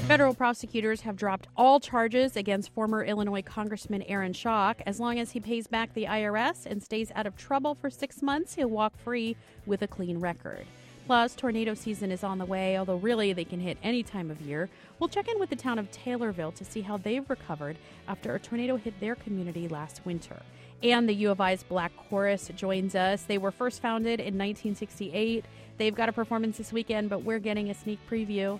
Federal prosecutors have dropped all charges against former Illinois Congressman Aaron Schock. As long as he pays back the IRS and stays out of trouble for 6 months, he'll walk free with a clean record. Plus, tornado season is on the way, although really they can hit any time of year. We'll check in with the town of Taylorville to see how they've recovered after a tornado hit their community last winter. And the U of I's Black Chorus joins us. They were first founded in 1968. They've got a performance this weekend, but we're getting a sneak preview.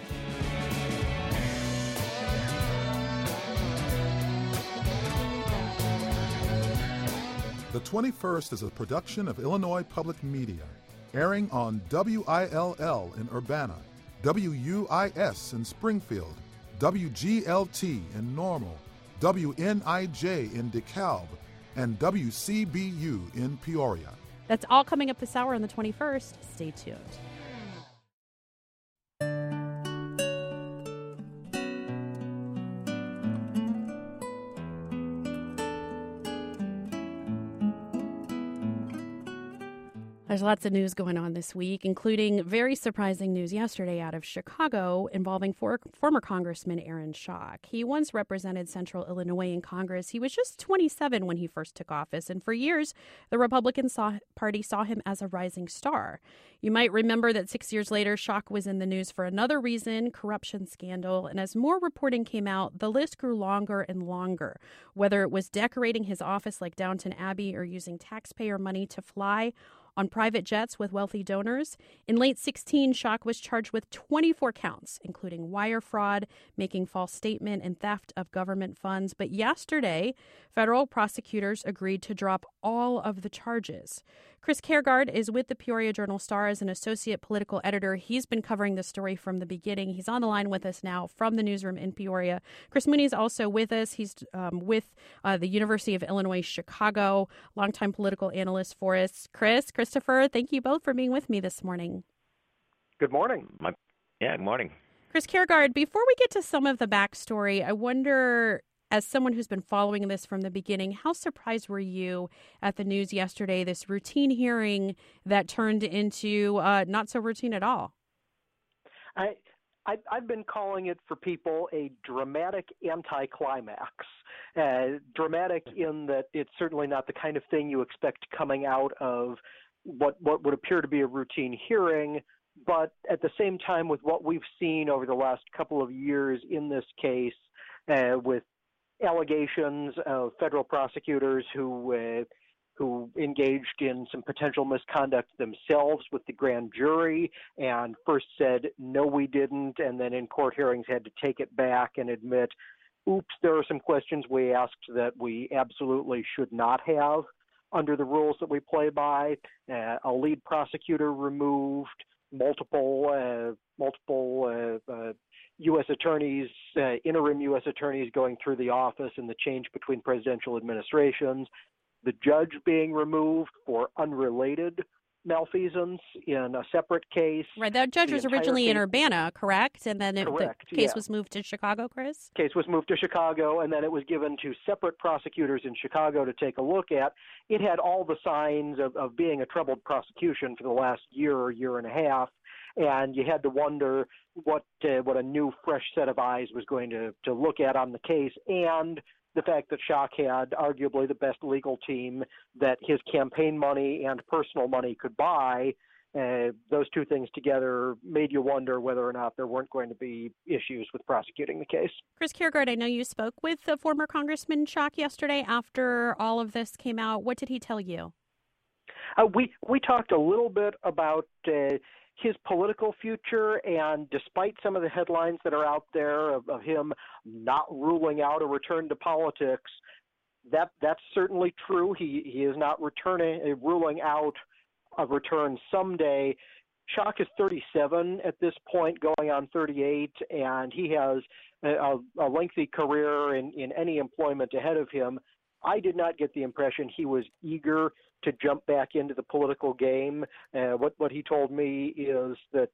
The 21st is a production of Illinois Public Media, airing on WILL in Urbana, WUIS in Springfield, WGLT in Normal, WNIJ in DeKalb, and WCBU in Peoria. That's all coming up this hour on the 21st. Stay tuned. There's lots of news going on this week, including very surprising news yesterday out of Chicago involving former Congressman Aaron Schock. He once represented Central Illinois in Congress. He was just 27 when he first took office, and for years, the Republican Party saw him as a rising star. You might remember that 6 years later, Schock was in the news for another reason, corruption scandal, and as more reporting came out, the list grew longer and longer. Whether it was decorating his office like Downton Abbey or using taxpayer money to fly on private jets with wealthy donors. In late 2016, Schock was charged with 24 counts, including wire fraud, making false statement, and theft of government funds. But yesterday, federal prosecutors agreed to drop all of the charges. Chris Kjaergaard is with the Peoria Journal-Star as an associate political editor. He's been covering the story from the beginning. He's on the line with us now from the newsroom in Peoria. Chris Mooney is also with us. He's with the University of Illinois Chicago, longtime political analyst for us. Christopher, thank you both for being with me this morning. Good morning. Good morning. Chris Kjaergaard, before we get to some of the backstory, I wonder, as someone who's been following this from the beginning, how surprised were you at the news yesterday, this routine hearing that turned into not so routine at all? I've been calling it for people a dramatic anticlimax. Dramatic in that it's certainly not the kind of thing you expect coming out of what would appear to be a routine hearing, but at the same time with what we've seen over the last couple of years in this case, with allegations of federal prosecutors who engaged in some potential misconduct themselves with the grand jury and first said, no, we didn't, and then in court hearings had to take it back and admit, oops, there are some questions we asked that we absolutely should not have under the rules that we play by. A lead prosecutor removed, multiple U.S. attorneys, interim U.S. attorneys going through the office and the change between presidential administrations, the judge being removed for unrelated malfeasance in a separate case. Right, that judge was originally in Urbana, correct? And then the case was moved to Chicago, Chris? Case was moved to Chicago, and then it was given to separate prosecutors in Chicago to take a look at. It had all the signs of being a troubled prosecution for the last year or year and a half, and you had to wonder what a new, fresh set of eyes was going to look at on the case, and the fact that Schock had arguably the best legal team that his campaign money and personal money could buy. Those two things together made you wonder whether or not there weren't going to be issues with prosecuting the case. Chris Kjaergaard, I know you spoke with the former Congressman Schock yesterday after all of this came out. What did he tell you? We talked a little bit about his political future, and despite some of the headlines that are out there of him not ruling out a return to politics, that's certainly true. He is not ruling out a return someday. Schock is 37 at this point, going on 38, and he has a lengthy career in any employment ahead of him. I did not get the impression he was eager to jump back into the political game. What he told me is that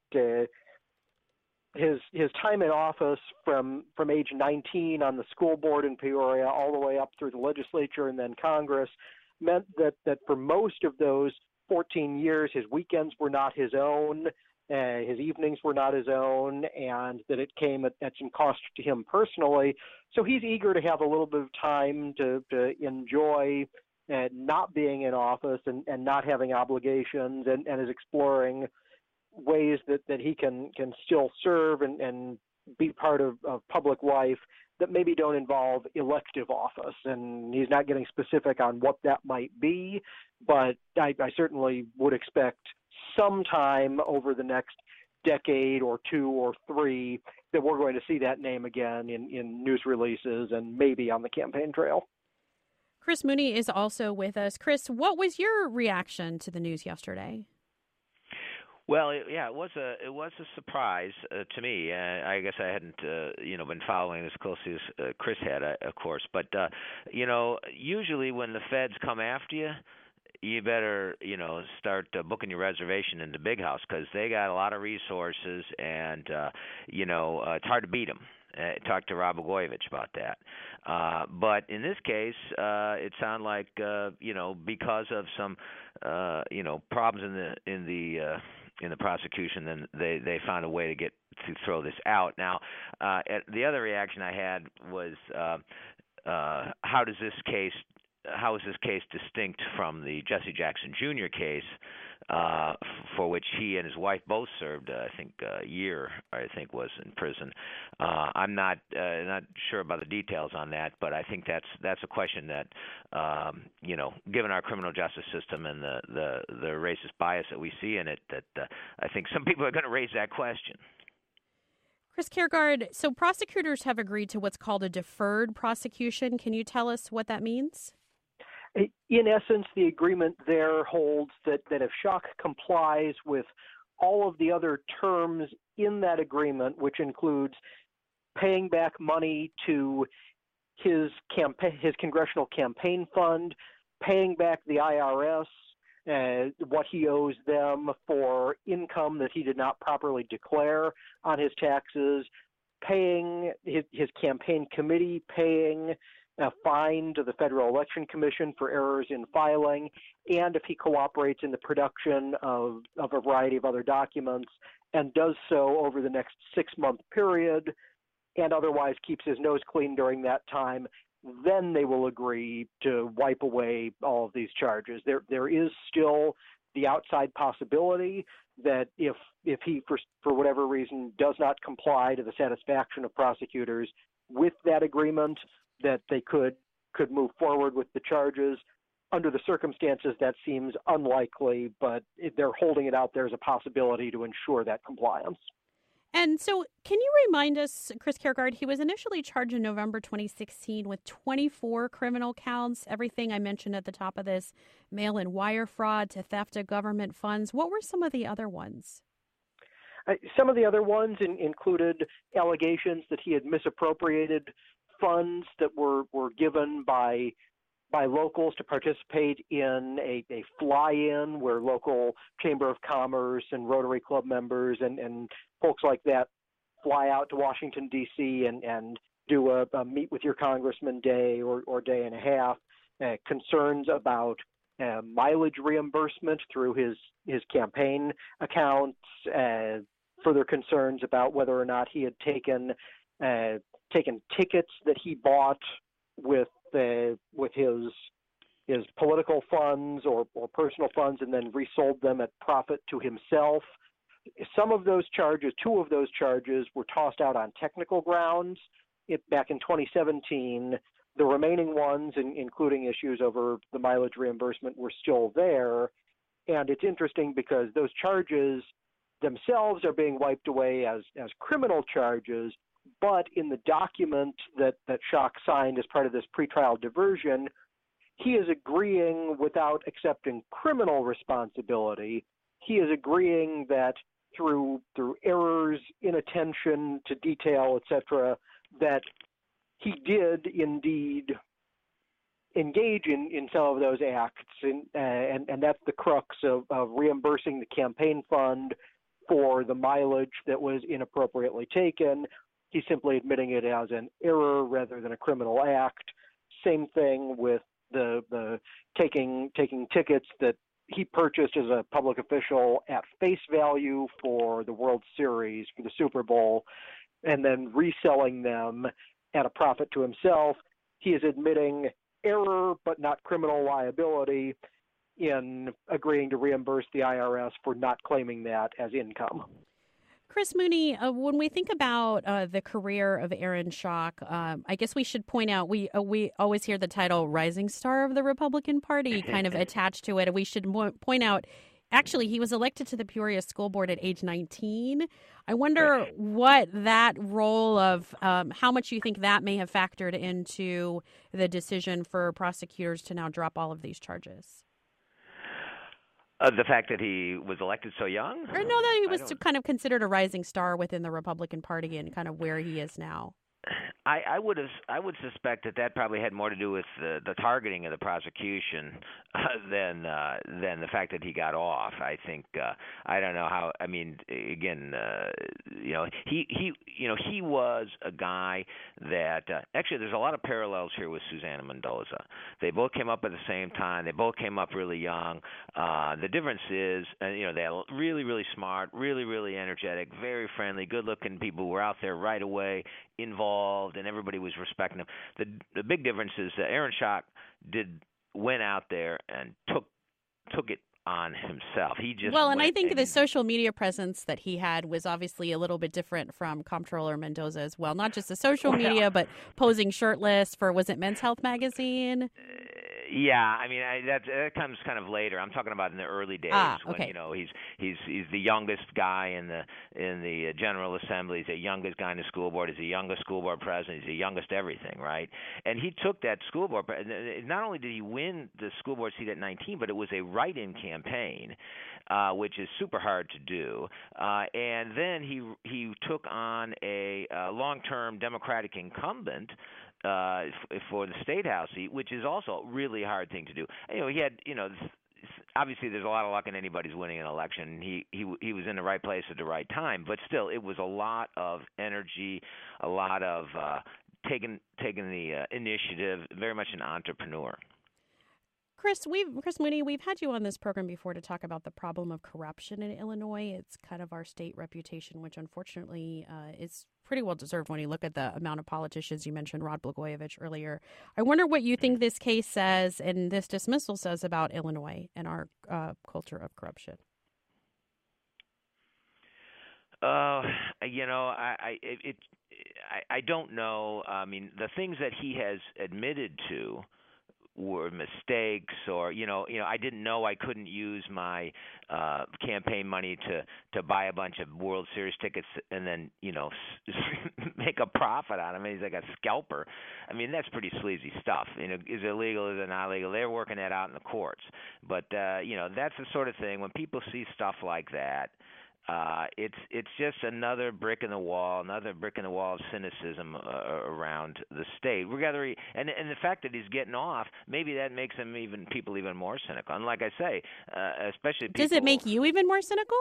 his time in office from age 19 on the school board in Peoria all the way up through the legislature and then Congress meant that for most of those 14 years, his weekends were not his own. his evenings were not his own, and that it came at some cost to him personally. So he's eager to have a little bit of time to enjoy not being in office and not having obligations, and is exploring ways that he can still serve and be part of public life that maybe don't involve elective office. And he's not getting specific on what that might be, but I certainly would expect sometime over the next decade or two or three that we're going to see that name again in news releases and maybe on the campaign trail. Chris Mooney is also with us. Chris, what was your reaction to the news yesterday? Well, it was a surprise to me. I guess I hadn't been following as closely as Chris had, of course. But usually when the feds come after you, you better start booking your reservation in the big house, because they got a lot of resources, and it's hard to beat them. Talk to Rod Blagojevich about that. But in this case, it sounded like because of some problems in the prosecution, then they found a way to throw this out. Now, the other reaction I had was, how is this case distinct from the Jesse Jackson Jr. case, for which he and his wife both served, I think, a year, was in prison. I'm not sure about the details on that, but I think that's a question that, given our criminal justice system and the racist bias that we see in it, that I think some people are going to raise that question. Chris Kiergaard, so prosecutors have agreed to what's called a deferred prosecution. Can you tell us what that means? In essence, the agreement there holds that if Schock complies with all of the other terms in that agreement, which includes paying back money to his congressional campaign fund, paying back the IRS what he owes them for income that he did not properly declare on his taxes, paying his campaign committee, paying a fine to the Federal Election Commission for errors in filing, and if he cooperates in the production of a variety of other documents and does so over the next 6-month period and otherwise keeps his nose clean during that time, then they will agree to wipe away all of these charges. There is still the outside possibility that if he, for whatever reason, does not comply to the satisfaction of prosecutors with that agreement, that they could move forward with the charges. Under the circumstances, that seems unlikely, but they're holding it out there as a possibility to ensure that compliance. And so can you remind us, Chris Kiergaard, he was initially charged in November 2016 with 24 criminal counts, everything I mentioned at the top of this, mail-in wire fraud to theft of government funds. What were some of the other ones? Some of the other ones included allegations that he had misappropriated funds that were given by locals to participate in a fly-in where local Chamber of Commerce and Rotary Club members and folks like that fly out to Washington, D.C. and do a meet with your congressman day or day and a half. Concerns about mileage reimbursement through his campaign accounts, further concerns about whether or not he had taken tickets that he bought with his political funds or personal funds and then resold them at profit to himself. Some of those charges, 2 of those charges, were tossed out on technical grounds back in 2017. The remaining ones, including issues over the mileage reimbursement, were still there. And it's interesting because those charges themselves are being wiped away as criminal charges, but in the document that Schock signed as part of this pretrial diversion, he is agreeing without accepting criminal responsibility. He is agreeing that through errors, inattention to detail, etc., that he did indeed engage in some of those acts, and that's the crux of reimbursing the campaign fund for the mileage that was inappropriately taken. He's simply admitting it as an error rather than a criminal act. Same thing with the taking tickets that he purchased as a public official at face value for the World Series, for the Super Bowl, and then reselling them at a profit to himself. He is admitting error but not criminal liability in agreeing to reimburse the IRS for not claiming that as income. Chris Mooney, when we think about the career of Aaron Schock, I guess we should point out we always hear the title "Rising Star of the Republican Party" kind of attached to it, and we should point out. Actually, he was elected to the Peoria School Board at age 19. I wonder what that role of how much you think that may have factored into the decision for prosecutors to now drop all of these charges. The fact that he was elected so young? Or no, that he was kind of considered a rising star within the Republican Party and kind of where he is now. I would suspect that probably had more to do with the targeting of the prosecution than the fact that he got off. I think I don't know how. I mean, again, he was a guy that actually there's a lot of parallels here with Susana Mendoza. They both came up at the same time. They both came up really young. The difference is, they're really, really smart, really, really energetic, very friendly, good-looking people who were out there right away, involved, and everybody was respecting him. The big difference is that Aaron Schock went out there and took it on himself. He just and I think the social media presence that he had was obviously a little bit different from Comptroller Mendoza as well. Not just the social media, but posing shirtless for, was it Men's Health magazine? Yeah, I mean that comes kind of later. I'm talking about in the early days okay. when he's the youngest guy in the General Assembly. He's the youngest guy in the school board. He's the youngest school board president. He's the youngest everything, right? And he took that school board. Not only did he win the school board seat at 19, but it was a write-in campaign, which is super hard to do. And then he took on a long-term Democratic incumbent for the state house seat, which is also a really hard thing to do. He had, obviously there's a lot of luck in anybody's winning an election. He was in the right place at the right time, but still, it was a lot of energy, a lot of taking the initiative. Very much an entrepreneur. Chris Mooney, we've had you on this program before to talk about the problem of corruption in Illinois. It's kind of our state reputation, which unfortunately is pretty well deserved when you look at the amount of politicians. You mentioned Rod Blagojevich earlier. I wonder what you think this case says and this dismissal says about Illinois and our culture of corruption. I don't know. I mean, the things that he has admitted to were mistakes, or I didn't know I couldn't use my campaign money to buy a bunch of World Series tickets and then make a profit on them. He's like a scalper. I mean, that's pretty sleazy stuff. Is it legal? Is it not legal? They're working that out in the courts. But that's the sort of thing when people see stuff like that. It's just another brick in the wall of cynicism around the state. And the fact that he's getting off, maybe that makes people even more cynical. And like I say, especially people. Does it make you even more cynical?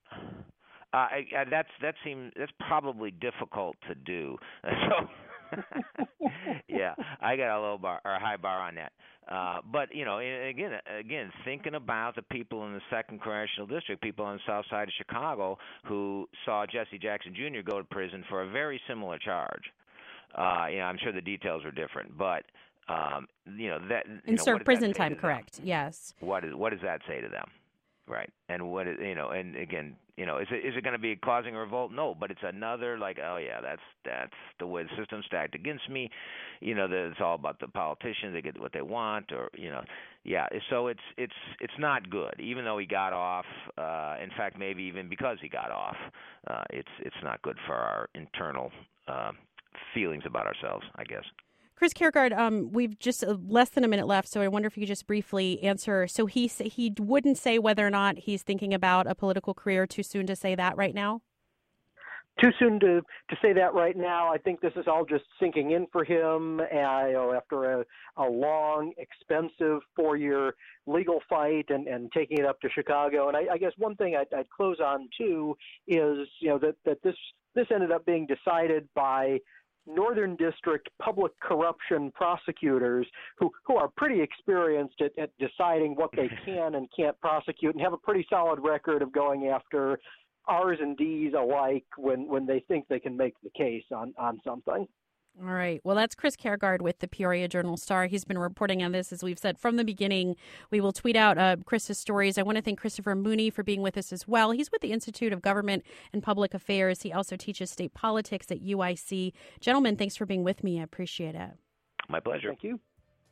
That's probably difficult to do. So. Yeah, I got a low bar or a high bar on that. But again, thinking about the people in the 2nd Congressional District, people on the south side of Chicago who saw Jesse Jackson Jr. go to prison for a very similar charge. I'm sure the details are different, but that and serve prison time. Correct. Yes. What does that say to them? Right. And what is, and again, is it going to be causing a revolt? No, but it's another that's the way the system's stacked against me. It's all about the politicians. They get what they want, or yeah. So it's not good. Even though he got off, in fact, maybe even because he got off, it's not good for our internal feelings about ourselves, I guess. Chris Kierkegaard, we've just less than a minute left, so I wonder if you could just briefly answer. So he wouldn't say whether or not he's thinking about a political career. Too soon to say that right now? Too soon to say that right now. I think this is all just sinking in for him after a long, expensive 4-year legal fight and taking it up to Chicago. And I guess one thing I'd close on, too, is that this ended up being decided by Northern District public corruption prosecutors who are pretty experienced at deciding what they can and can't prosecute and have a pretty solid record of going after R's and D's alike when they think they can make the case on something. All right. Well, that's Chris Kjaergaard with the Peoria Journal-Star. He's been reporting on this, as we've said from the beginning. We will tweet out Chris's stories. I want to thank Christopher Mooney for being with us as well. He's with the Institute of Government and Public Affairs. He also teaches state politics at UIC. Gentlemen, thanks for being with me. I appreciate it. My pleasure. Thank you.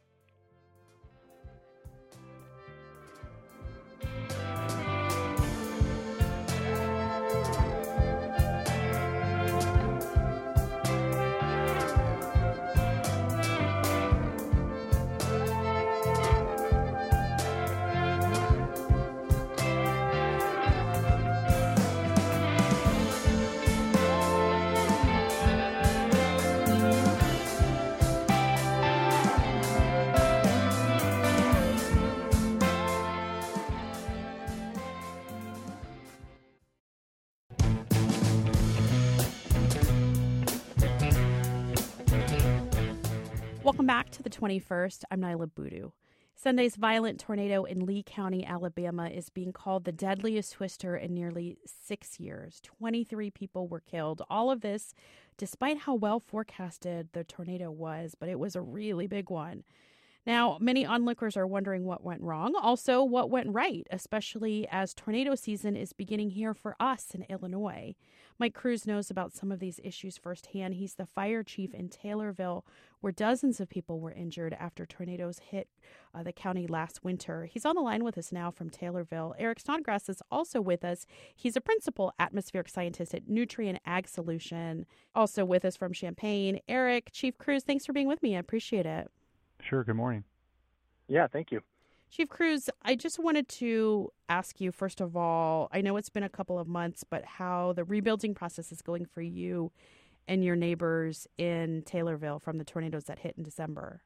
Welcome back to the 21st. I'm Nyla Boodoo. Sunday's violent tornado in Lee County, Alabama, is being called the deadliest twister in nearly 6 years. 23 people were killed. All of this despite how well forecasted the tornado was, but it was a really big one. Now, many onlookers are wondering what went wrong, also what went right, especially as tornado season is beginning here for us in Illinois. Mike Cruz knows about some of these issues firsthand. He's the fire chief in Taylorville, where dozens of people were injured after tornadoes hit the county last winter. He's on the line with us now from Taylorville. Eric Snodgrass is also with us. He's a principal atmospheric scientist at Nutrien Ag Solution, also with us from Champaign. Eric, Chief Cruz, thanks for being with me. I appreciate it. Sure. Good morning. Yeah, thank you. Chief Cruz, I just wanted to ask you, first of all, I know it's been a couple of months, but how the rebuilding process is going for you and your neighbors in Taylorville from the tornadoes that hit in December.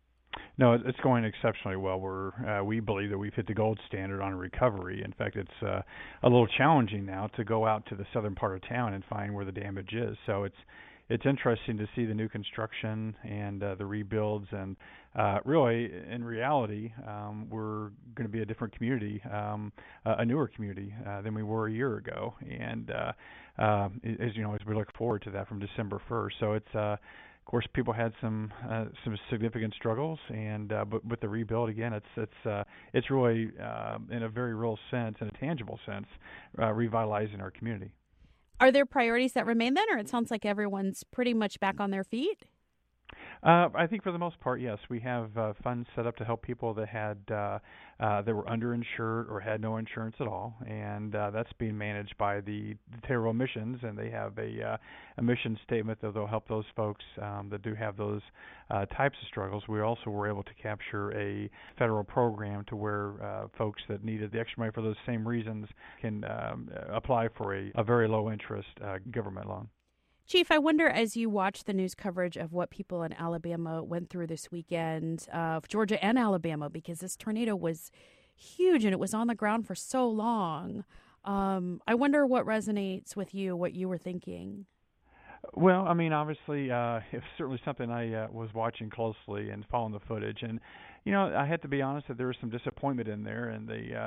No, it's going exceptionally well. We believe that we've hit the gold standard on recovery. In fact, it's a little challenging now to go out to the southern part of town and find where the damage is. So it's interesting to see the new construction and the rebuilds, and really, in reality, we're going to be a different community, a newer community than we were a year ago. And as you know, as we look forward to that from December 1st, so it's of course people had some significant struggles, and but with the rebuild again, it's really in a very real sense, in a tangible sense, revitalizing our community. Are there priorities that remain then, or it sounds like everyone's pretty much back on their feet? I think for the most part, yes. We have funds set up to help people that that were underinsured or had no insurance at all, and that's being managed by the Taylorville Missions, and they have a mission statement that they'll help those folks that do have those types of struggles. We also were able to capture a federal program to where folks that needed the extra money for those same reasons can apply for a very low interest government loan. Chief, I wonder, as you watch the news coverage of what people in Alabama went through this weekend, Georgia and Alabama, because this tornado was huge and it was on the ground for so long, I wonder what resonates with you, what you were thinking. Well, I mean, obviously, it's certainly something I was watching closely and following the footage, and you know, I had to be honest that there was some disappointment in there, and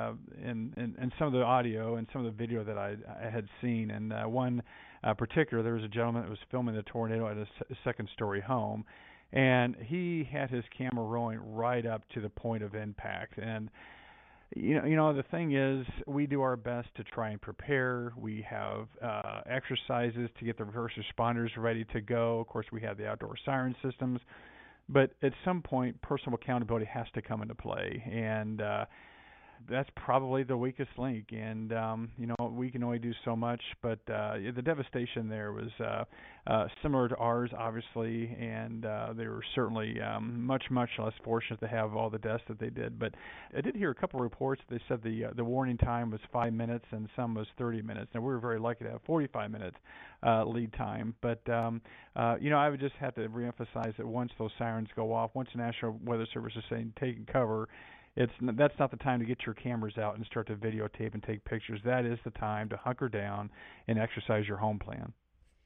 in some of the audio and some of the video that I had seen, and one particular, there was a gentleman that was filming the tornado at a second-story home, and he had his camera rolling right up to the point of impact, and you know, the thing is, we do our best to try and prepare. We have exercises to get the first responders ready to go. Of course, we have the outdoor siren systems. But at some point, personal accountability has to come into play, and that's probably the weakest link. And you know, we can only do so much, but the devastation there was similar to ours, obviously, and they were certainly much less fortunate to have all the deaths that they did. But I did hear a couple of reports. They said the warning time was 5 minutes, and some was 30 minutes. Now, we were very lucky to have 45 minutes lead time. But you know, I would just have to reemphasize that once those sirens go off, once the National Weather Service is saying take cover, that's not the time to get your cameras out and start to videotape and take pictures. That is the time to hunker down and exercise your home plan.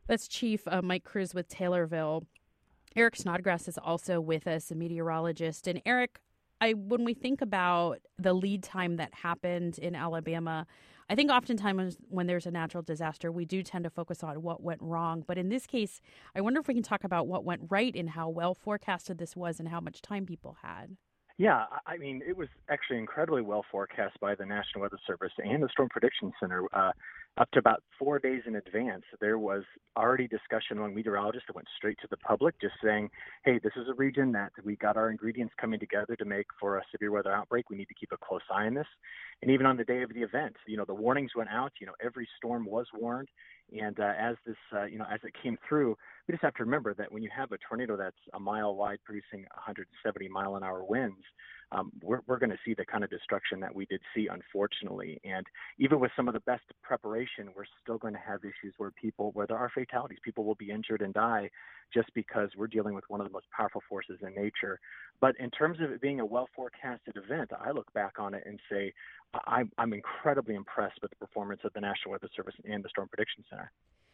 That's Chief Mike Cruz with Taylorville. Eric Snodgrass is also with us, a meteorologist. And Eric, when we think about the lead time that happened in Alabama, I think oftentimes when there's a natural disaster, we do tend to focus on what went wrong. But in this case, I wonder if we can talk about what went right and how well forecasted this was and how much time people had. Yeah, I mean, it was actually incredibly well forecast by the National Weather Service and the Storm Prediction Center. Up to about 4 days in advance, there was already discussion among meteorologists that went straight to the public, just saying, hey, this is a region that we got our ingredients coming together to make for a severe weather outbreak. We need to keep a close eye on this. And even on the day of the event, the warnings went out. Every storm was warned. And as this, as it came through, we just have to remember that when you have a tornado that's a mile wide producing 170 mile an hour winds, we're going to see the kind of destruction that we did see, unfortunately. And even with some of the best preparation, we're still going to have issues where there are fatalities. People will be injured and die just because we're dealing with one of the most powerful forces in nature. But in terms of it being a well-forecasted event, I look back on it and say I'm incredibly impressed with the performance of the National Weather Service and the Storm Prediction Center.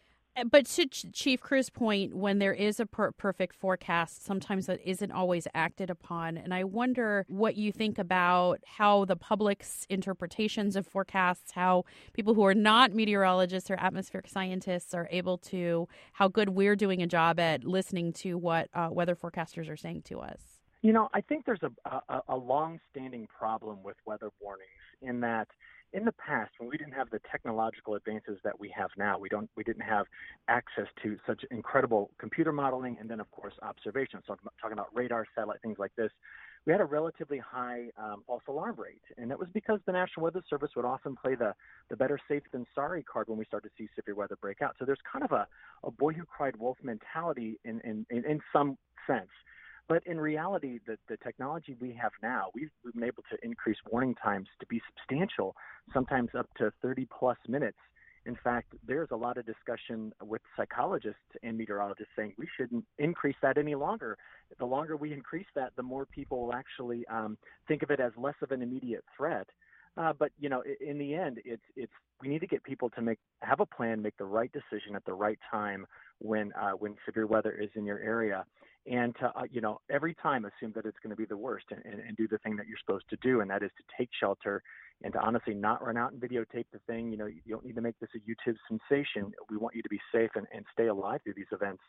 But to Chief Cruz's point, when there is a perfect forecast, sometimes that isn't always acted upon. And I wonder what you think about how the public's interpretations of forecasts, how people who are not meteorologists or atmospheric scientists are able to, how good we're doing a job at listening to what weather forecasters are saying to us. I think there's a long-standing problem with weather warnings in that in the past, when we didn't have the technological advances that we have now, we didn't have access to such incredible computer modeling and then, of course, observations. So I'm talking about radar, satellite, things like this. We had a relatively high false alarm rate, and that was because the National Weather Service would often play the better safe than sorry card when we started to see severe weather break out. So there's kind of a boy who cried wolf mentality in some sense. But in reality, the technology we have now, we've been able to increase warning times to be substantial, sometimes up to 30-plus minutes. In fact, there's a lot of discussion with psychologists and meteorologists saying we shouldn't increase that any longer. The longer we increase that, the more people will actually think of it as less of an immediate threat. But in the end, it's we need to get people to have a plan, make the right decision at the right time when severe weather is in your area. And to, every time assume that it's going to be the worst and do the thing that you're supposed to do, and that is to take shelter and to honestly not run out and videotape the thing. You don't need to make this a YouTube sensation. We want you to be safe and stay alive through these events.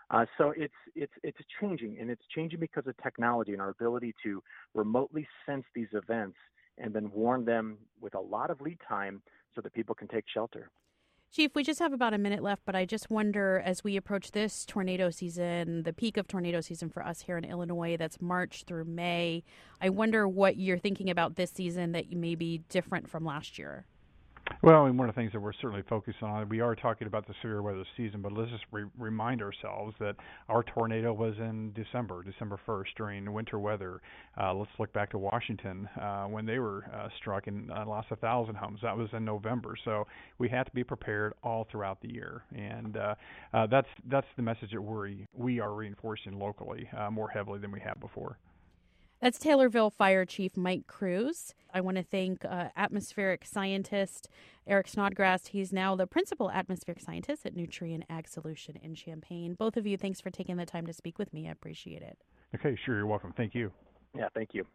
So it's changing, and it's changing because of technology and our ability to remotely sense these events and then warn them with a lot of lead time so that people can take shelter. Chief, we just have about a minute left, but I just wonder, as we approach this tornado season, the peak of tornado season for us here in Illinois, that's March through May, I wonder what you're thinking about this season that may be different from last year. Well, and one of the things that we're certainly focused on, we are talking about the severe weather season, but let's just remind ourselves that our tornado was in December 1st during winter weather. Let's look back to Washington when they were struck and lost 1,000 homes. That was in November. So we have to be prepared all throughout the year. And that's the message that we are reinforcing locally more heavily than we have before. That's Taylorville Fire Chief Mike Cruz. I want to thank atmospheric scientist Eric Snodgrass. He's now the principal atmospheric scientist at Nutrien Ag Solution in Champaign. Both of you, thanks for taking the time to speak with me. I appreciate it. Okay, sure. You're welcome. Thank you. Yeah, thank you.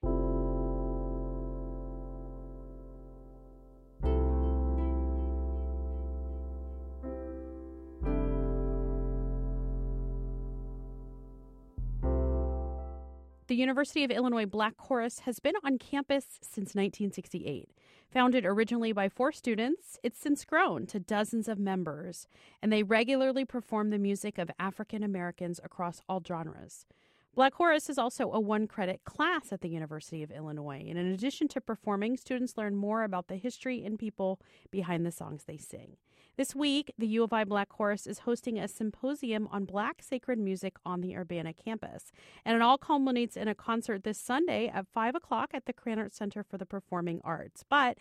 The University of Illinois Black Chorus has been on campus since 1968. Founded originally by 4 students, it's since grown to dozens of members, and they regularly perform the music of African Americans across all genres. Black Chorus is also a 1-credit class at the University of Illinois, and in addition to performing, students learn more about the history and people behind the songs they sing. This week, the U of I Black Chorus is hosting a symposium on Black sacred music on the Urbana campus. And it all culminates in a concert this Sunday at 5 o'clock at the Krannert Center for the Performing Arts. But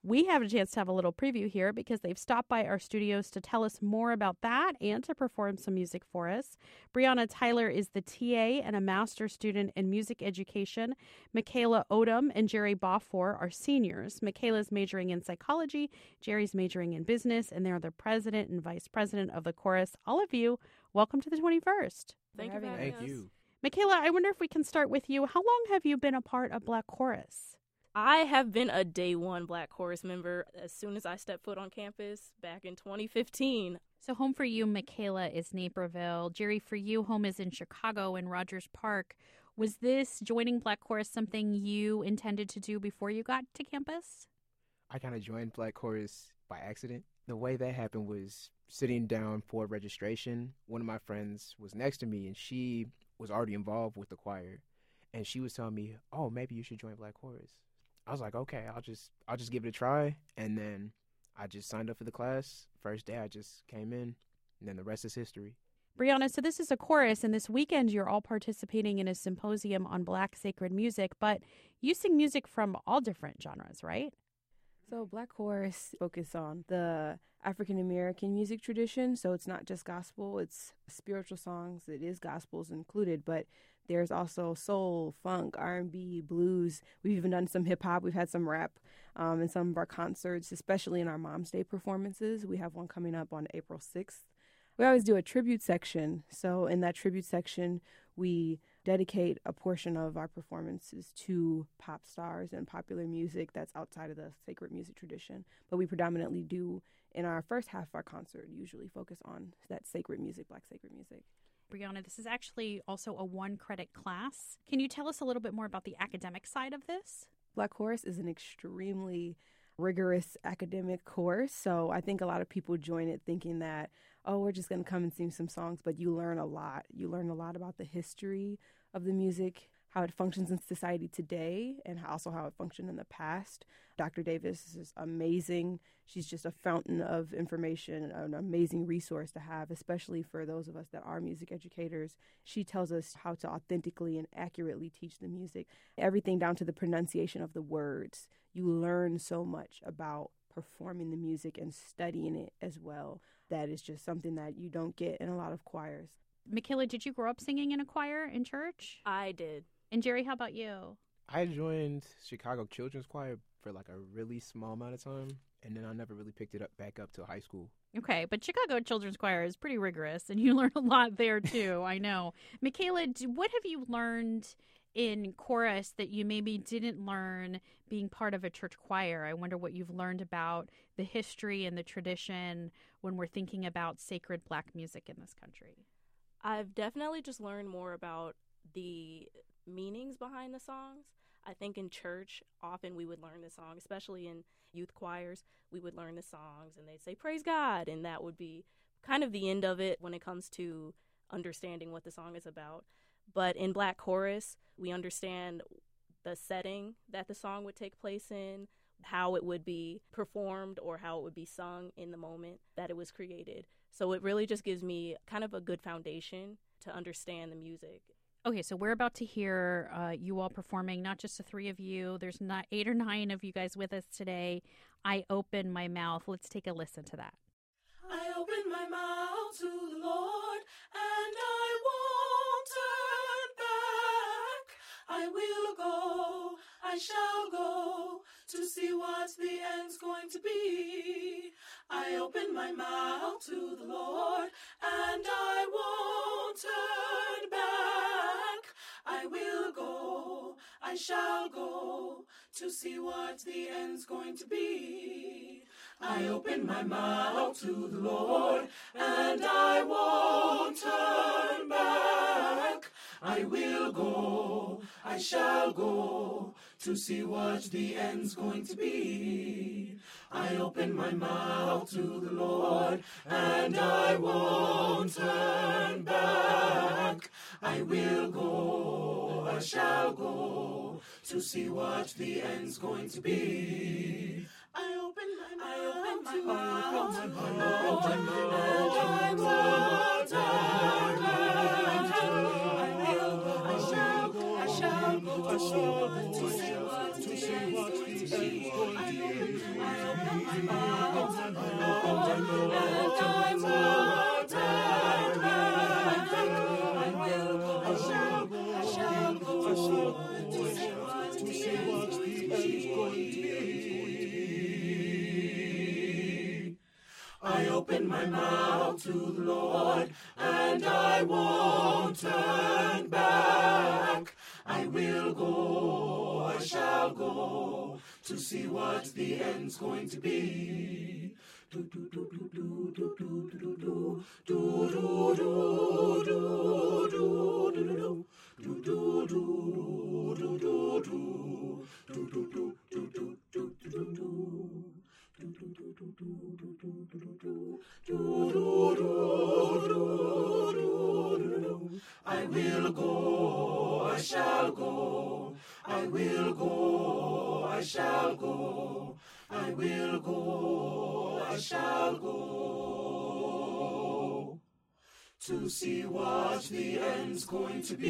We have a chance to have a little preview here because they've stopped by our studios to tell us more about that and to perform some music for us. Brianna Tyler is the TA and a master's student in music education. Michaela Odom and Jerry Boffor are seniors. Michaela's majoring in psychology, Jerry's majoring in business, and they're the president and vice president of the chorus. All of you, welcome to the 21st. Thank you for having us. Thank you. Michaela, I wonder if we can start with you. How long have you been a part of Black Chorus? I have been a day one Black Chorus member as soon as I stepped foot on campus back in 2015. So home for you, Michaela, is Naperville. Jerry, for you, home is in Chicago in Rogers Park. Was this joining Black Chorus something you intended to do before you got to campus? I kind of joined Black Chorus by accident. The way that happened was sitting down for registration. One of my friends was next to me, and she was already involved with the choir. And she was telling me, oh, maybe you should join Black Chorus. I was like, okay, I'll just give it a try. And then I just signed up for the class. First day I just came in, and then the rest is history. Brianna, so this is a chorus, and this weekend you're all participating in a symposium on Black sacred music, but you sing music from all different genres, right? So Black Chorus focus on the African American music tradition. So it's not just gospel, it's spiritual songs. It is gospels included, but there's also soul, funk, R&B, blues. We've even done some hip hop. We've had some rap in some of our concerts, especially in our Mom's Day performances. We have one coming up on April 6th. We always do a tribute section. So in that tribute section, we dedicate a portion of our performances to pop stars and popular music that's outside of the sacred music tradition. But we predominantly do, in our first half of our concert, usually focus on that sacred music, Black sacred music. Brianna, this is actually also a one-credit class. Can you tell us a little bit more about the academic side of this? Black Chorus is an extremely rigorous academic course, so I think a lot of people join it thinking that, oh, we're just going to come and sing some songs, but you learn a lot. You learn a lot about the history of the music, how it functions in society today, and also how it functioned in the past. Dr. Davis is amazing. She's just a fountain of information, an amazing resource to have, especially for those of us that are music educators. She tells us how to authentically and accurately teach the music, everything down to the pronunciation of the words. You learn so much about performing the music and studying it as well. That is just something that you don't get in a lot of choirs. Michaela, did you grow up singing in a choir in church? I did. And Jerry, how about you? I joined Chicago Children's Choir for like a really small amount of time, and then I never really picked it back up till high school. Okay, but Chicago Children's Choir is pretty rigorous, and you learn a lot there too, I know. Michaela, what have you learned in chorus that you maybe didn't learn being part of a church choir? I wonder what you've learned about the history and the tradition when we're thinking about sacred Black music in this country. I've definitely just learned more about the meanings behind the songs. I think in church, often we would learn the song, especially in youth choirs, we would learn the songs and they'd say, praise God. And that would be kind of the end of it when it comes to understanding what the song is about. But in Black Chorus, we understand the setting that the song would take place in, how it would be performed or how it would be sung in the moment that it was created. So it really just gives me kind of a good foundation to understand the music. Okay, so we're about to hear you all performing, not just the three of you. There's not 8 or 9 of you guys with us today. I Open My Mouth. Let's take a listen to that. I open my mouth to the Lord, and I won't turn back. I will go, I shall go, to see what the end's going to be. I open my mouth to the Lord, and I won't turn back. I will go, I shall go, to see what the end's going to be. I open my mouth to the Lord, and I won't turn back. I will go, I shall go, to see what the end's going to be. I open my mouth to the Lord, and I won't turn back. I will go, I shall go, to see what the end's going to be. I open my mouth to the Lord, and I won't turn back. I will go, I shall go, I shall go, to see what the end's going to be. I my mouth to the Lord, and I won't turn back. I will go, I shall go, to see what the end's going to be. Do do do do do do do do do do do do do do do do do I will go, I shall go. I will go, I shall go. I will go, I shall go, to see what the end's going to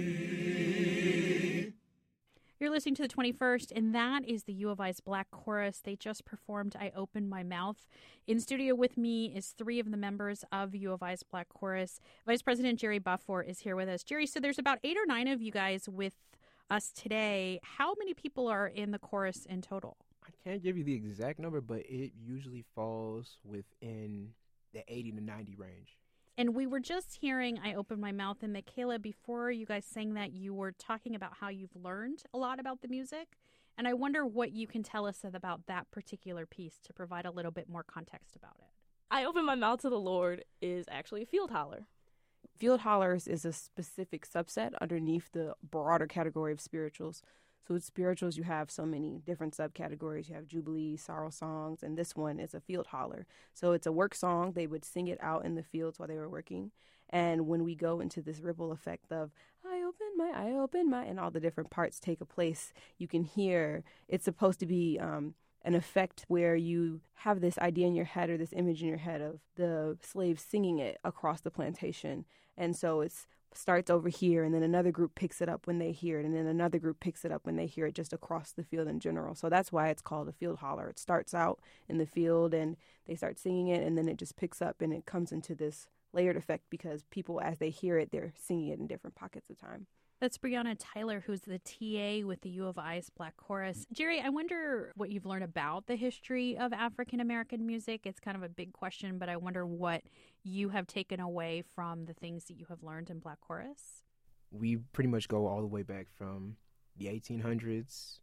be. You're listening to the 21st, and that is the U of I's Black Chorus. They just performed I Opened My Mouth. In studio with me is three of the members of U of I's Black Chorus. Vice President Jerry Buffour is here with us. Jerry, so there's about 8 or 9 of you guys with us today. How many people are in the chorus in total? I can't give you the exact number, but it usually falls within the 80 to 90 range. And we were just hearing I Opened My Mouth, and Michaela, before you guys sang that, you were talking about how you've learned a lot about the music. And I wonder what you can tell us about that particular piece to provide a little bit more context about it. I Open My Mouth to the Lord is actually a field holler. Field hollers is a specific subset underneath the broader category of spirituals. So with spirituals, you have so many different subcategories. You have Jubilee, sorrow songs, and this one is a field holler. So it's a work song. They would sing it out in the fields while they were working. And when we go into this ripple effect of, I open my, and all the different parts take a place, you can hear it's supposed to be an effect where you have this idea in your head or this image in your head of the slaves singing it across the plantation. And so it's starts over here, and then another group picks it up when they hear it, and then another group picks it up when they hear it, just across the field in general. So that's why it's called a field holler. It starts out in the field, and they start singing it, and then it just picks up, and it comes into this layered effect because people, as they hear it, they're singing it in different pockets of time. That's Brianna Tyler, who's the TA with the U of I's Black Chorus. Jerry, I wonder what you've learned about the history of African-American music. It's kind of a big question, but I wonder what you have taken away from the things that you have learned in Black Chorus. We pretty much go all the way back from the 1800s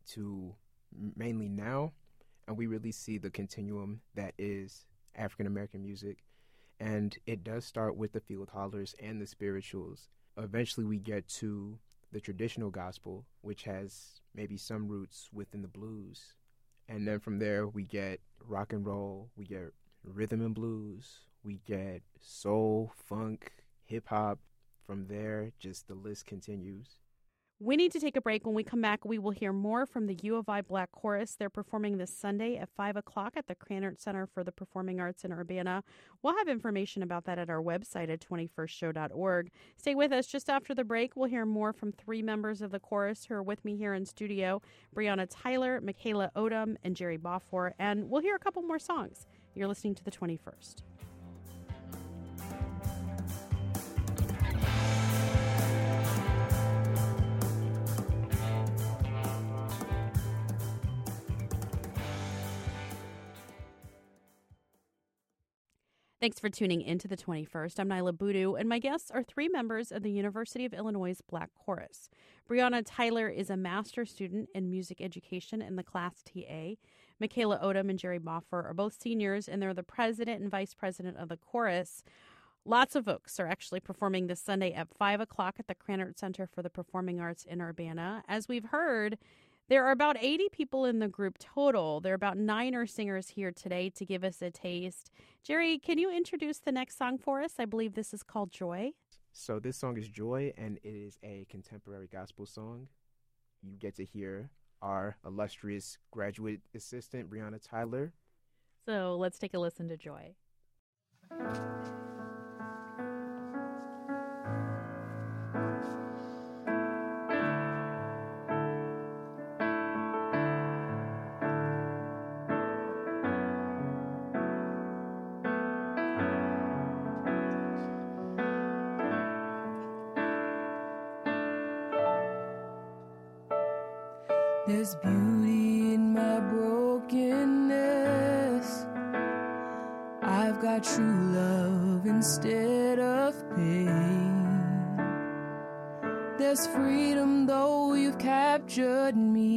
to mainly now, and we really see the continuum that is African-American music. And it does start with the field hollers and the spirituals. Eventually we get to the traditional gospel, which has maybe some roots within the blues. And then from there we get rock and roll, we get rhythm and blues, we get soul, funk, hip-hop. From there, just the list continues. We need to take a break. When we come back, we will hear more from the U of I Black Chorus. They're performing this Sunday at 5 o'clock at the Krannert Center for the Performing Arts in Urbana. We'll have information about that at our website at 21stshow.org. Stay with us. Just after the break, we'll hear more from 3 members of the chorus who are with me here in studio, Brianna Tyler, Michaela Odom, and Jerry Buffour. And we'll hear a couple more songs. You're listening to the 21st. Thanks for tuning into the 21st. I'm Nyla Boodoo, and my guests are 3 members of the University of Illinois' Black Chorus. Brianna Tyler is a master's student in music education in the class TA. Michaela Odom and Jerry Buffour are both seniors, and they're the president and vice president of the chorus. Lots of folks are actually performing this Sunday at 5 o'clock at the Krannert Center for the Performing Arts in Urbana. As we've heard, there are about 80 people in the group total. There are about 9 singers here today to give us a taste. Jerry, can you introduce the next song for us? I believe this is called Joy. So this song is Joy, and it is a contemporary gospel song. You get to hear our illustrious graduate assistant, Brianna Tyler. So let's take a listen to Joy. There's beauty in my brokenness. I've got true love instead of pain. There's freedom though you've captured me,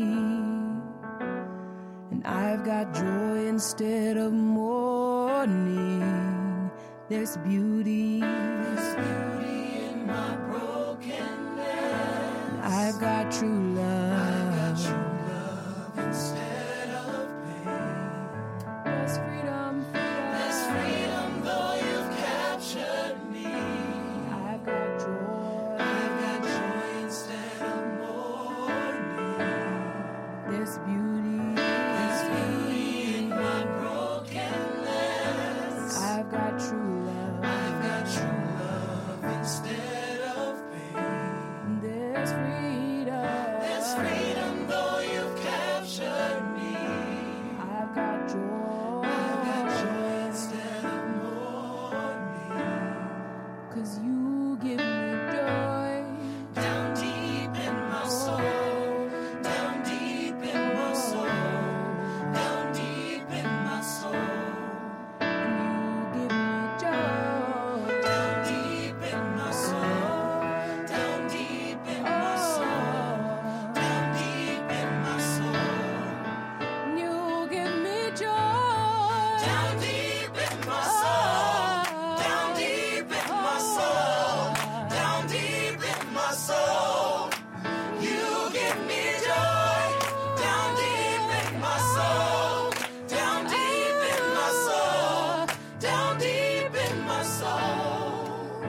and I've got joy instead of mourning. There's beauty in my brokenness. I've got true love. I've got true love instead of pain. There's freedom. There's freedom though you've captured me. I've got joy. I've got joy instead of mourning. There's beauty. There's beauty in my brokenness. I've got true love. I've got true love instead of pain. There's freedom. There's freedom though you've captured me. I've got joy. I've got joy instead of mourning. 'Cause you give me joy down deep in my soul. Down deep in my soul. Down deep in my soul. And you give me joy down deep in my soul. Down deep in my soul. Down deep in my soul. And you give me joy down deep in my soul. Down deep in my soul. Down deep in my soul. You give me joy down deep in my soul. Down deep in my soul. Down deep in my soul.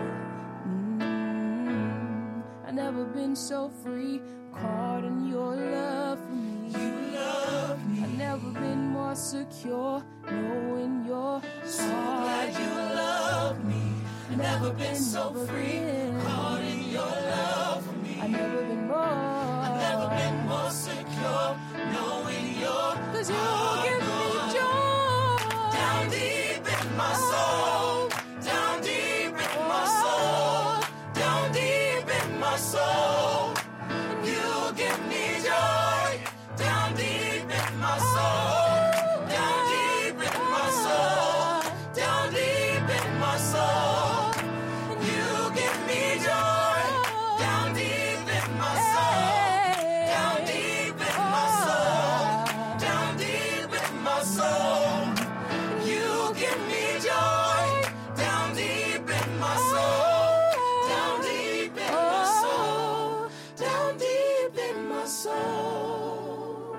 I've never been so free, caught in your love for me. You love me. I've never been more secure, knowing your so glad you love me. I've never been so free, caught in your love for me. I've never been more. I've never been more secure, knowing your 'cause you give me joy down deep in my soul. Down deep in my soul. Down deep in my soul. You give me joy down deep in my soul. Down deep in my soul. Down deep in my soul. You give me joy down deep in my soul. Down deep in my soul. Down deep in my soul. You give me joy down deep in my soul. Down deep in my soul. Down deep in my soul.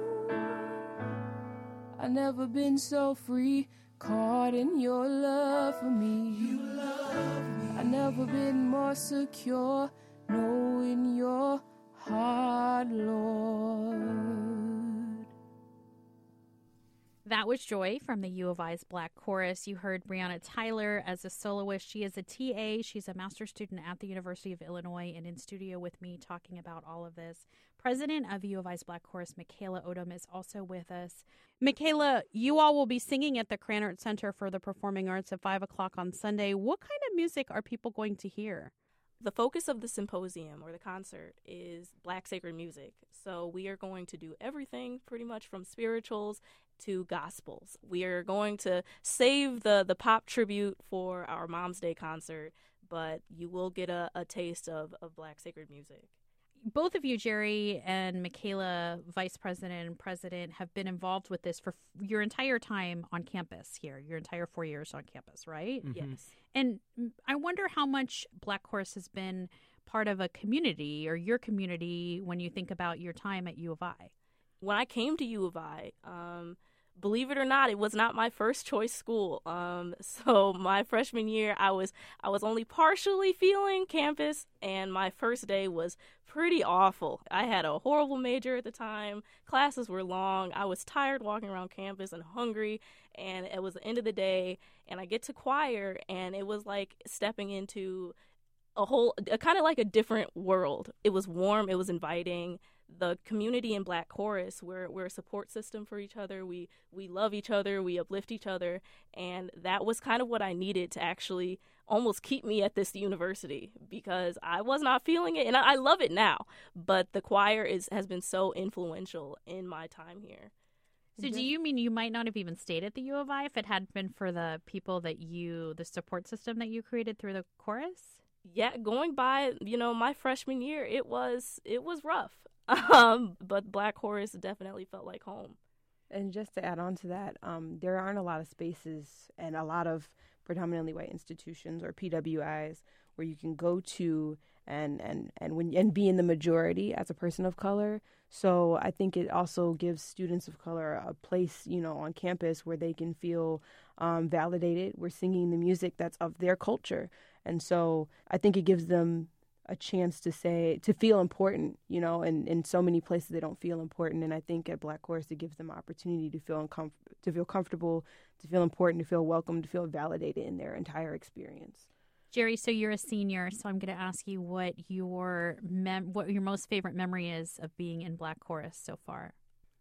I've never been so free, caught in your love for me. You love me. I've never been more secure, knowing your heart, Lord. That was Joy from the U of I's Black Chorus. You heard Brianna Tyler as a soloist. She is a TA. She's a master's student at the University of Illinois and in studio with me talking about all of this. President of U of I's Black Chorus, Michaela Odom, is also with us. Michaela, you all will be singing at the Krannert Center for the Performing Arts at 5 o'clock on Sunday. What kind of music are people going to hear? The focus of the symposium or the concert is Black sacred music. So we are going to do everything pretty much from spirituals to gospels. We are going to save the pop tribute for our Mom's Day concert, but you will get a taste of Black sacred music. Both of you, Jerry and Michaela, vice president and president, have been involved with this for your entire time on campus here, your entire 4 years on campus, right? Mm-hmm. Yes. And I wonder how much Black Chorus has been part of a community or your community when you think about your time at U of I. When I came to U of I, believe it or not, it was not my first choice school. So my freshman year, I was only partially feeling campus, and my first day was pretty awful. I had a horrible major at the time. Classes were long. I was tired walking around campus and hungry, and it was the end of the day, and I get to choir, and it was like stepping into a kind of like a different world. It was warm. It was inviting. The community in Black Chorus, we're a support system for each other. We love each other. We uplift each other. And that was kind of what I needed to actually almost keep me at this university, because I was not feeling it. And I love it now. But the choir has been so influential in my time here. So do you mean you might not have even stayed at the U of I if it hadn't been for the people that the support system that you created through the chorus? Yeah, going by, my freshman year, it was rough. But Black Chorus definitely felt like home. And just to add on to that, there aren't a lot of spaces and a lot of predominantly white institutions or PWIs where you can go to and be in the majority as a person of color. So I think it also gives students of color a place, on campus where they can feel validated. We're singing the music that's of their culture. And so I think it gives them a chance to feel important, in so many places they don't feel important. And I think at Black Chorus, it gives them an opportunity to feel comfortable, to feel important, to feel welcome, to feel validated in their entire experience. Jerry, so you're a senior, so I'm going to ask you what your most favorite memory is of being in Black Chorus so far.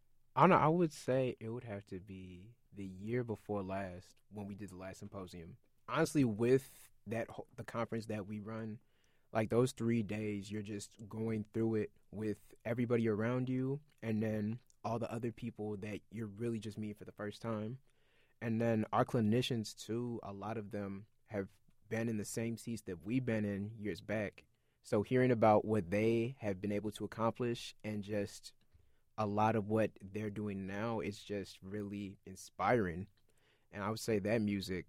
I would say it would have to be the year before last when we did the last symposium. Honestly, with the conference that we run, like those 3 days, you're just going through it with everybody around you and then all the other people that you're really just meeting for the first time. And then our clinicians, too, a lot of them have been in the same seats that we've been in years back. So hearing about what they have been able to accomplish and just a lot of what they're doing now is just really inspiring. And I would say that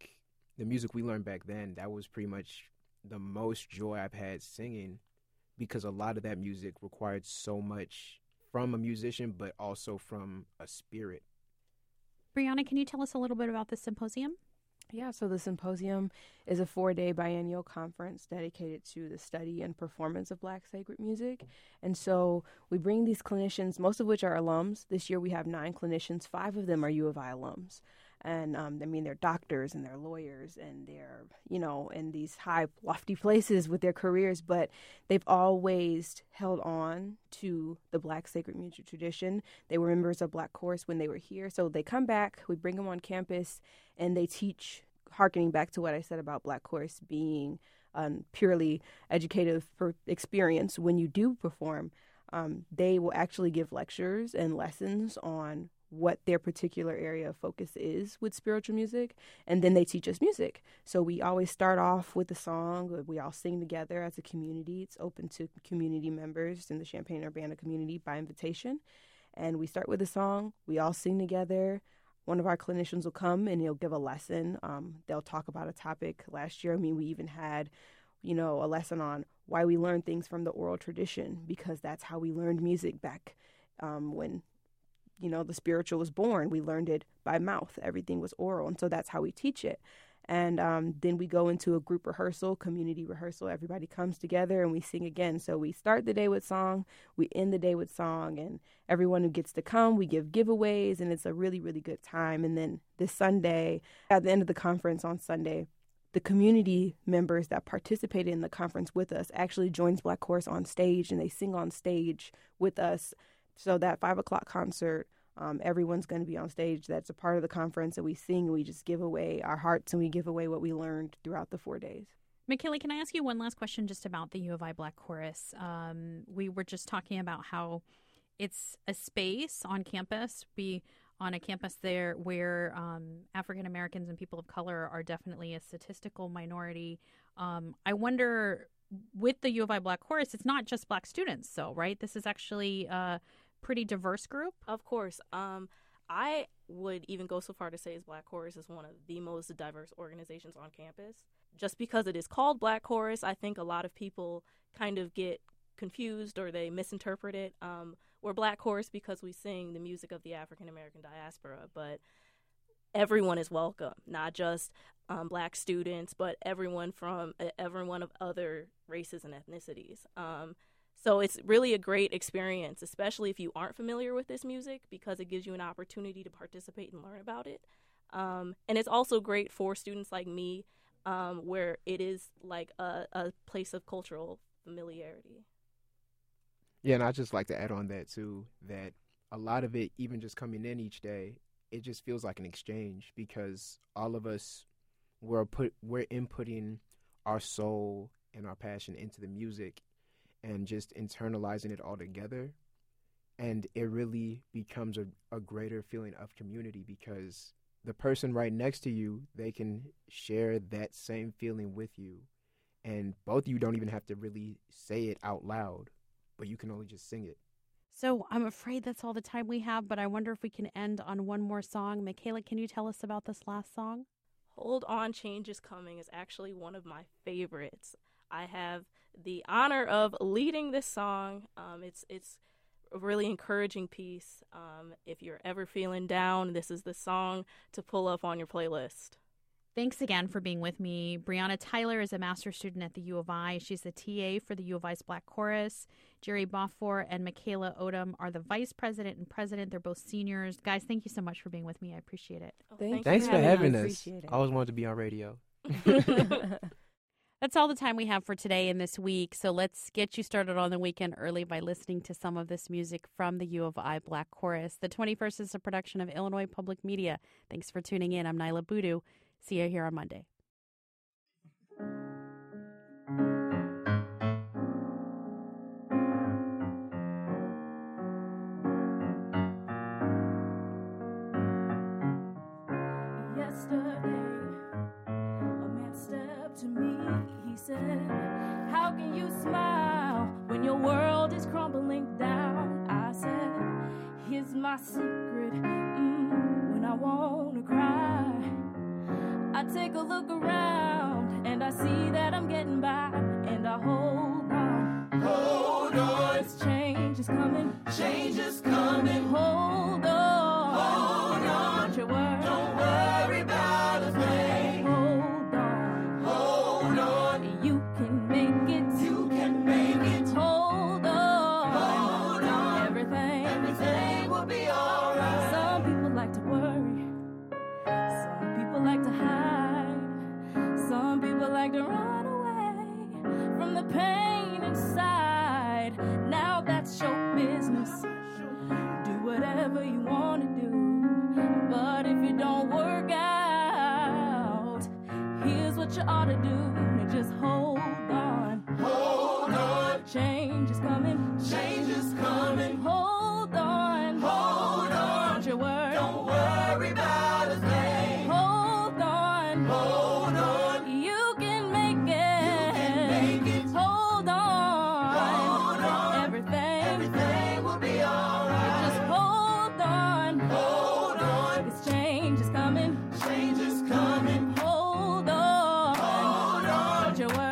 the music we learned back then, that was pretty much the most joy I've had singing, because a lot of that music required so much from a musician, but also from a spirit. Brianna, can you tell us a little bit about the symposium? Yeah, so the symposium is a 4-day biennial conference dedicated to the study and performance of Black sacred music. And so we bring these clinicians, most of which are alums. This year we have 9 clinicians. 5 of them are U of I alums. And they're doctors and they're lawyers and they're, in these high, lofty places with their careers, but they've always held on to the Black sacred music tradition. They were members of Black Chorus when they were here. So they come back, we bring them on campus, and they teach, hearkening back to what I said about Black Chorus being purely educative experience. When you do perform, they will actually give lectures and lessons on what their particular area of focus is with spiritual music, and then they teach us music. So we always start off with a song. We all sing together as a community. It's open to community members in the Champaign-Urbana community by invitation. And we start with a song. We all sing together. One of our clinicians will come and he'll give a lesson. They'll talk about a topic. Last year, we even had, a lesson on why we learn things from the oral tradition, because that's how we learned music back when the spiritual was born. We learned it by mouth. Everything was oral. And so that's how we teach it. And then we go into a group rehearsal, community rehearsal. Everybody comes together and we sing again. So we start the day with song. We end the day with song. And everyone who gets to come, we give giveaways. And it's a really, really good time. And then this Sunday, at the end of the conference on Sunday, the community members that participated in the conference with us actually joins Black Chorus on stage, and they sing on stage with us. So that 5 o'clock concert, everyone's going to be on stage. That's a part of the conference, and we sing, and we just give away our hearts, and we give away what we learned throughout the 4 days. McKinley, can I ask you one last question just about the U of I Black Chorus? We were just talking about how it's a space on campus, on a campus there where African Americans and people of color are definitely a statistical minority. I wonder, with the U of I Black Chorus, it's not just Black students, so, right? This is actually a pretty diverse group. Of course. I would even go so far to say as Black Chorus is one of the most diverse organizations on campus. Just because it is called Black Chorus, I think a lot of people kind of get confused or they misinterpret it. We're Black Chorus because we sing the music of the African American diaspora, but everyone is welcome, not just Black students, but everyone of other races and ethnicities. So it's really a great experience, especially if you aren't familiar with this music, because it gives you an opportunity to participate and learn about it. And it's also great for students like me, where it is like a place of cultural familiarity. Yeah, and I'd just like to add on that, too, that a lot of it, even just coming in each day, it just feels like an exchange, because all of us, we're inputting our soul and our passion into the music and just internalizing it all together. And it really becomes a greater feeling of community because the person right next to you, they can share that same feeling with you. And both of you don't even have to really say it out loud, but you can only just sing it. So I'm afraid that's all the time we have, but I wonder if we can end on one more song. Michaela, can you tell us about this last song? Hold On, Change is Coming is actually one of my favorites. I have the honor of leading this song. It's a really encouraging piece. If you're ever feeling down, this is the song to pull up on your playlist. Thanks again for being with me. Brianna Tyler is a master's student at the U of I. She's the TA for the U of I's Black Chorus. Jerry Boffor and Michaela Odom are the vice president and president. They're both seniors. Guys, thank you so much for being with me. I appreciate it. Thanks for having us. I always wanted to be on radio. That's all the time we have for today and this week. So let's get you started on the weekend early by listening to some of this music from the U of I Black Chorus. The 21st is a production of Illinois Public Media. Thanks for tuning in. I'm Nyla Boodoo. See you here on Monday. Yesterday, a man stepped to me. He said, "How can you smile when your world is crumbling down?" I said, "Here's my secret. When I want to cry, I take a look around and I see that I'm getting by, and I hold on. Hold on. This change is coming. Change is coming. Hold on. Hold on. Don't you worry. Don't worry about a thing. Hold on. Hold on. You can make it. You can make it. Hold on. Hold on. Everything will be alright. Some people like to worry. Some people like to hide. Some people like to run away from the pain inside. Now that's your business. Do whatever you want to do. But if it don't work out, here's what you ought to do. Just hold on. Hold on. Change is coming. Change is coming. Hold on. Hold on. Don't you worry. Don't worry about a thing. Hold on. Hold on. You can make it. You can make it. Hold on. Hold on. Everything will be alright. Just hold on. Hold on. This change is coming. Change is coming. Hold on. Hold on. Don't you worry.